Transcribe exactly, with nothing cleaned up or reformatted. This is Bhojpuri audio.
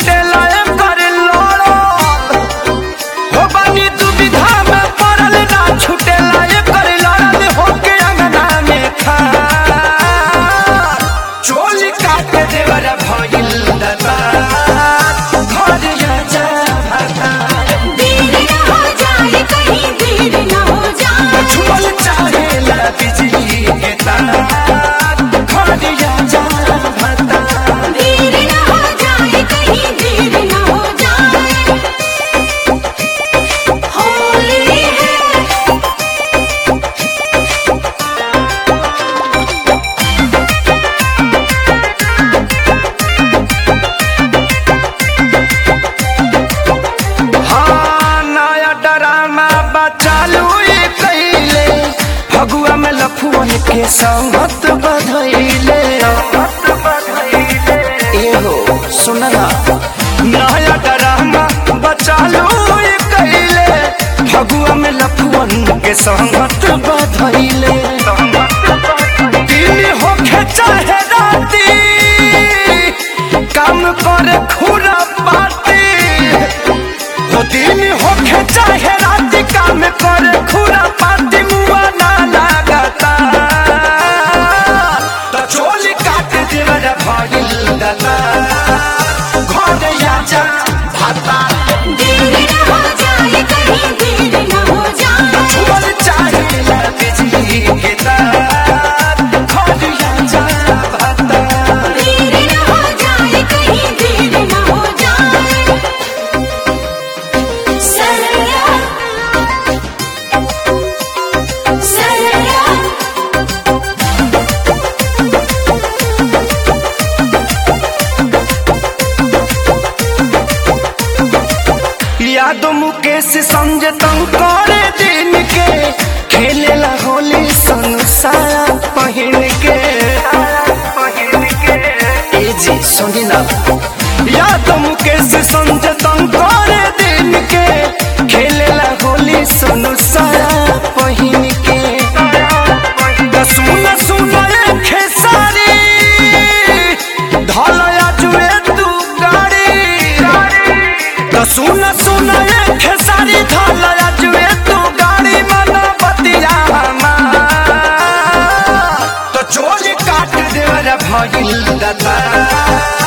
छुटेला कर लड़ल हो बानी दुविधा में पड़ल ना छुटेला कर लड़ल होके अंगना में खा चोली काट देवर भइल दता घर जा भाता देर न हो जाए कहीं देर न हो जाए छुअल चाहेला बिजली के तार घर जा भाता देर न हो जाए कहीं देर न हो जाए होली है हाँ नया ड्रामा बचालू कैले फगुआ में लफुअन के संगत बधैले एहो सुनना नया ड्रामा बचालू कैले फगुआ में लफुअन के संगत बधैले दिन होखे चाहे राती काम करे खुरा पाती हो दिन होखे चाहे रात काम करे खुरा पाती मुआ ना लागता तो चोली काट देवर भइल दता घर आजा भाता देर न हो जाए कहीं देर न हो जाए छुअल चाहेला बिजली के तार घर आजा भाता देर न हो जाए कहीं देर न हो जाए सरया सरया यादो मुकेश संजय तंग करे दिन के खेलेला होली संसार पहिन के ए जी सुनी ना यादो मुकेश संजय तंग करे दिन के खेलेला होली संसार पहिन के द सुन सुन ए खेसारी धलया जुए तू गाड़ी तो सुन सुन ए खेसारी धलया जुए तू गाड़ी मन बतिया तो चोली काट देवर भइल दता